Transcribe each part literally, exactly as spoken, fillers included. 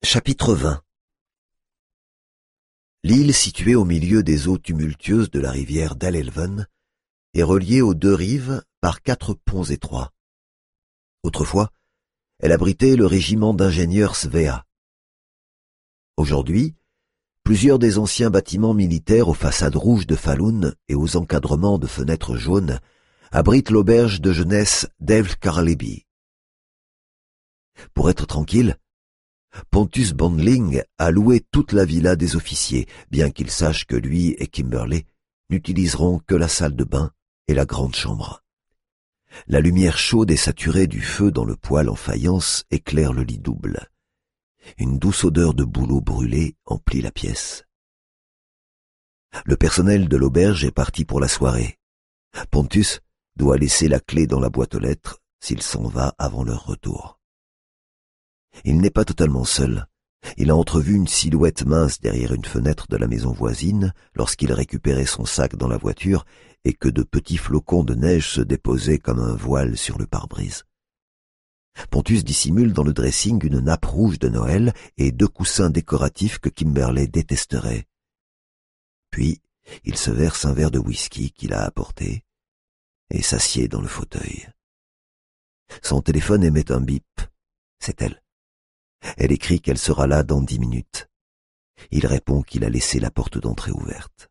Chapitre vingt. L'île située au milieu des eaux tumultueuses de la rivière Dalelven est reliée aux deux rives par quatre ponts étroits. Autrefois, elle abritait le régiment d'ingénieurs Svea. Aujourd'hui, plusieurs des anciens bâtiments militaires aux façades rouges de Falun et aux encadrements de fenêtres jaunes abritent l'auberge de jeunesse d'Elfkarlebi. Pour être tranquille, Pontus Bandling a loué toute la villa des officiers, bien qu'il sache que lui et Kimberley n'utiliseront que la salle de bain et la grande chambre. La lumière chaude et saturée du feu dans le poêle en faïence éclaire le lit double. Une douce odeur de bouleau brûlé emplit la pièce. Le personnel de l'auberge est parti pour la soirée. Pontus doit laisser la clé dans la boîte aux lettres s'il s'en va avant leur retour. Il n'est pas totalement seul. Il a entrevu une silhouette mince derrière une fenêtre de la maison voisine lorsqu'il récupérait son sac dans la voiture et que de petits flocons de neige se déposaient comme un voile sur le pare-brise. Pontus dissimule dans le dressing une nappe rouge de Noël et deux coussins décoratifs que Kimberley détesterait. Puis, il se verse un verre de whisky qu'il a apporté et s'assied dans le fauteuil. Son téléphone émet un bip. C'est elle. Elle écrit qu'elle sera là dans dix minutes. Il répond qu'il a laissé la porte d'entrée ouverte.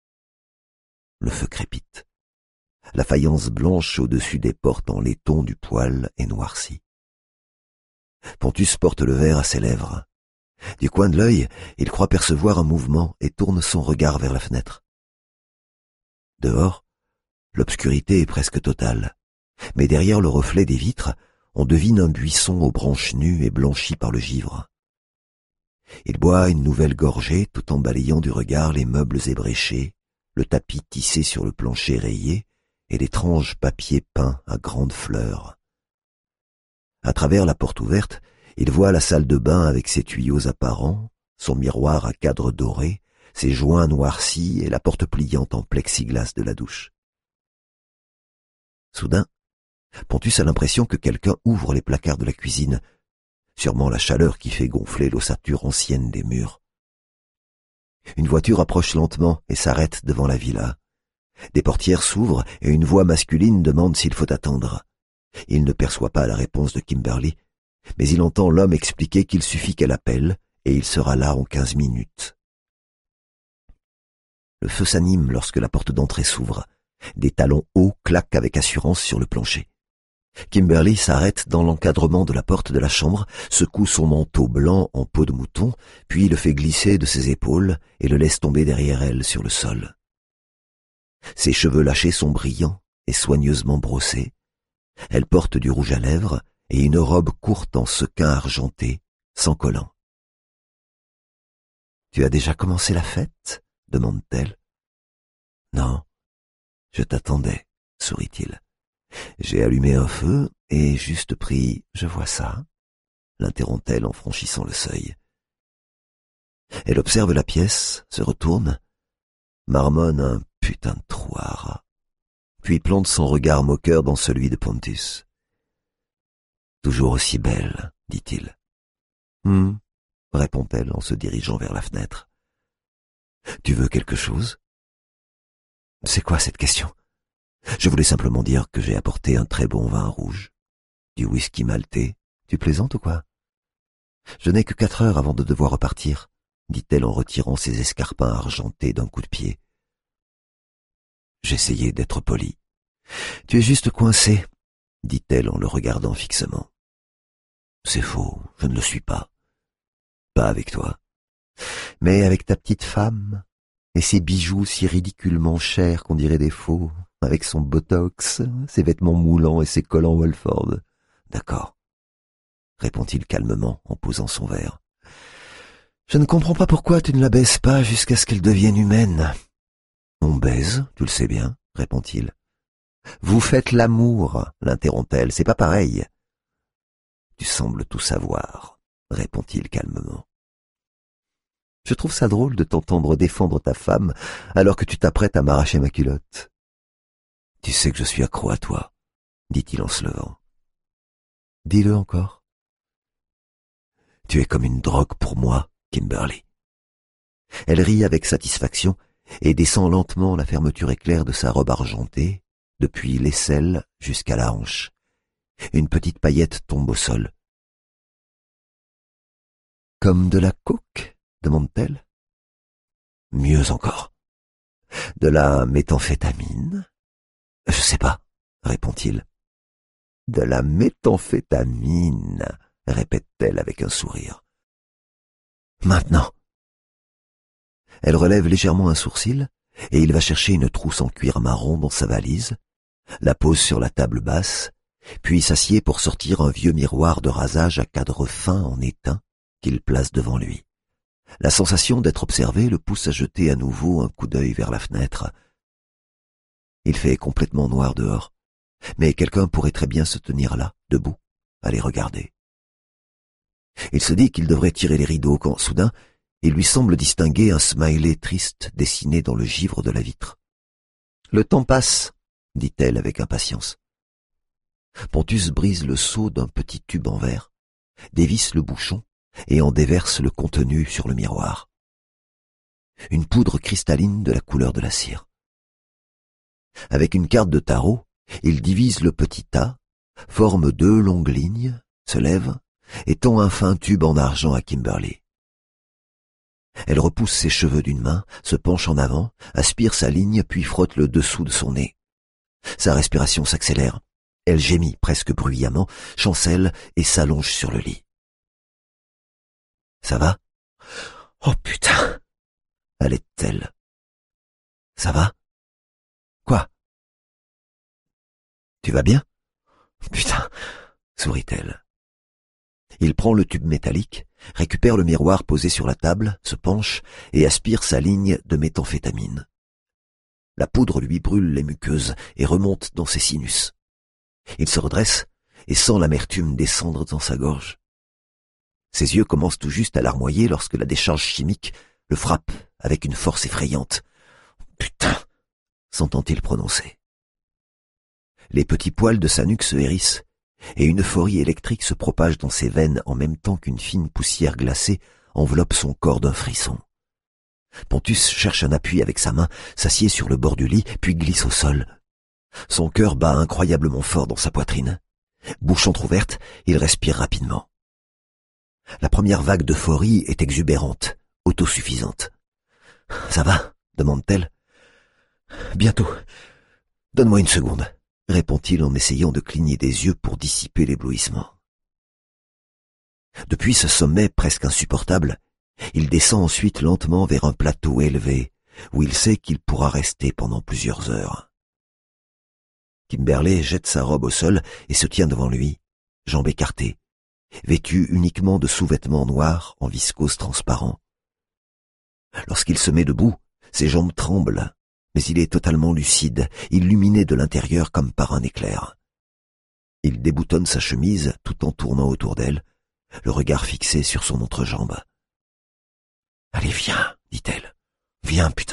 Le feu crépite. La faïence blanche au-dessus des portes en laiton du poêle est noircie. Pontus porte le verre à ses lèvres. Du coin de l'œil, il croit percevoir un mouvement et tourne son regard vers la fenêtre. Dehors, l'obscurité est presque totale, mais derrière le reflet des vitres, on devine un buisson aux branches nues et blanchies par le givre. Il boit une nouvelle gorgée tout en balayant du regard les meubles ébréchés, le tapis tissé sur le plancher rayé et l'étrange papier peint à grandes fleurs. À travers la porte ouverte, il voit la salle de bain avec ses tuyaux apparents, son miroir à cadre doré, ses joints noircis et la porte pliante en plexiglas de la douche. Soudain, Pontus a l'impression que quelqu'un ouvre les placards de la cuisine, sûrement la chaleur qui fait gonfler l'ossature ancienne des murs. Une voiture approche lentement et s'arrête devant la villa. Des portières s'ouvrent et une voix masculine demande s'il faut attendre. Il ne perçoit pas la réponse de Kimberley, mais il entend l'homme expliquer qu'il suffit qu'elle appelle et il sera là en quinze minutes. Le feu s'anime lorsque la porte d'entrée s'ouvre. Des talons hauts claquent avec assurance sur le plancher. Kimberley s'arrête dans l'encadrement de la porte de la chambre, secoue son manteau blanc en peau de mouton, puis le fait glisser de ses épaules et le laisse tomber derrière elle sur le sol. Ses cheveux lâchés sont brillants et soigneusement brossés. Elle porte du rouge à lèvres et une robe courte en sequins argentés, sans collant. « Tu as déjà commencé la fête ?» demande-t-elle. « Non, je t'attendais, » sourit-il. J'ai allumé un feu et juste pris « Je vois ça », l'interrompt-elle en franchissant le seuil. Elle observe la pièce, se retourne, marmonne un « putain de trou à rats », puis plante son regard moqueur dans celui de Pontus. « Toujours aussi belle, dit-il. Hum, répond-elle en se dirigeant vers la fenêtre. « Tu veux quelque chose ?»« C'est quoi cette question ? Je voulais simplement dire que j'ai apporté un très bon vin rouge. Du whisky maltais. Tu plaisantes ou quoi ? Je n'ai que quatre heures avant de devoir repartir, dit-elle en retirant ses escarpins argentés d'un coup de pied. J'essayais d'être poli. Tu es juste coincé, dit-elle en le regardant fixement. C'est faux, je ne le suis pas. Pas avec toi. Mais avec ta petite femme, et ses bijoux si ridiculement chers qu'on dirait des faux, avec son botox, ses vêtements moulants et ses collants Wolford. D'accord, répond-il calmement en posant son verre. Je ne comprends pas pourquoi tu ne la baises pas jusqu'à ce qu'elle devienne humaine. On baise, tu le sais bien, répond-il. Vous faites l'amour, l'interrompt-elle, c'est pas pareil. Tu sembles tout savoir, répond-il calmement. Je trouve ça drôle de t'entendre défendre ta femme alors que tu t'apprêtes à m'arracher ma culotte. Tu sais que je suis accro à toi, dit-il en se levant. Dis-le encore. Tu es comme une drogue pour moi, Kimberly. Elle rit avec satisfaction et descend lentement la fermeture éclair de sa robe argentée, depuis l'aisselle jusqu'à la hanche. Une petite paillette tombe au sol. « Comme de la coke ?» demande-t-elle. « Mieux encore. De la méthamphétamine ?»« Je sais pas, » répond-il. « De la méthamphétamine » répète-t-elle avec un sourire. « Maintenant !» Elle relève légèrement un sourcil et il va chercher une trousse en cuir marron dans sa valise, la pose sur la table basse, puis s'assied pour sortir un vieux miroir de rasage à cadre fin en étain qu'il place devant lui. La sensation d'être observé le pousse à jeter à nouveau un coup d'œil vers la fenêtre. Il fait complètement noir dehors, mais quelqu'un pourrait très bien se tenir là, debout, à les regarder. Il se dit qu'il devrait tirer les rideaux quand, soudain, il lui semble distinguer un smiley triste dessiné dans le givre de la vitre. « Le temps passe », dit-elle avec impatience. Pontus brise le seau d'un petit tube en verre, dévisse le bouchon et en déverse le contenu sur le miroir. Une poudre cristalline de la couleur de la cire. Avec une carte de tarot, il divise le petit tas, forme deux longues lignes, se lève et tend un fin tube en argent à Kimberly. Elle repousse ses cheveux d'une main, se penche en avant, aspire sa ligne puis frotte le dessous de son nez. Sa respiration s'accélère. Elle gémit presque bruyamment, chancelle et s'allonge sur le lit. « Ça va ?»« Oh putain !» allait-elle. « Ça va ?»« Quoi ?»« Tu vas bien ?»« Putain !» sourit-elle. Il prend le tube métallique, récupère le miroir posé sur la table, se penche et aspire sa ligne de méthamphétamine. La poudre lui brûle les muqueuses et remonte dans ses sinus. Il se redresse et sent l'amertume descendre dans sa gorge. Ses yeux commencent tout juste à larmoyer lorsque la décharge chimique le frappe avec une force effrayante. « Putain !» s'entend-il prononcer. Les petits poils de sa nuque se hérissent et une euphorie électrique se propage dans ses veines en même temps qu'une fine poussière glacée enveloppe son corps d'un frisson. Pontus cherche un appui avec sa main, s'assied sur le bord du lit, puis glisse au sol. Son cœur bat incroyablement fort dans sa poitrine. Bouche entrouverte, il respire rapidement. La première vague d'euphorie est exubérante, autosuffisante. « Ça va ?» demande-t-elle. « Bientôt. Donne-moi une seconde. » répond-il en essayant de cligner des yeux pour dissiper l'éblouissement. Depuis ce sommet presque insupportable, il descend ensuite lentement vers un plateau élevé, où il sait qu'il pourra rester pendant plusieurs heures. Kimberly jette sa robe au sol et se tient devant lui, jambes écartées, vêtue uniquement de sous-vêtements noirs en viscose transparent. Lorsqu'il se met debout, ses jambes tremblent, mais il est totalement lucide, illuminé de l'intérieur comme par un éclair. Il déboutonne sa chemise tout en tournant autour d'elle, le regard fixé sur son entrejambe. « Allez, viens, dit-elle. Viens, putain. »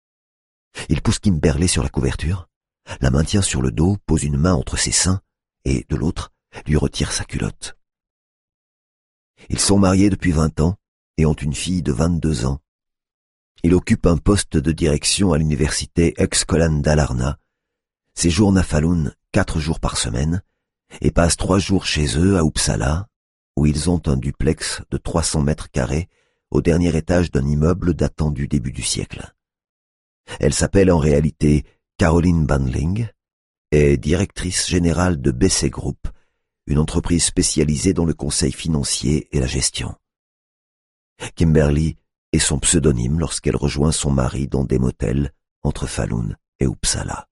Il pousse Kimberly sur la couverture, la maintient sur le dos, pose une main entre ses seins et, de l'autre, lui retire sa culotte. Ils sont mariés depuis vingt ans et ont une fille de vingt-deux ans. Il occupe un poste de direction à l'université Högskolan Dalarna, séjourne à Falun quatre jours par semaine et passe trois jours chez eux à Uppsala, où ils ont un duplex de trois cents mètres carrés au dernier étage d'un immeuble datant du début du siècle. Elle s'appelle en réalité Caroline Bandling, est directrice générale de B C Group, une entreprise spécialisée dans le conseil financier et la gestion. Kimberly est son pseudonyme lorsqu'elle rejoint son mari dans des motels entre Falun et Uppsala.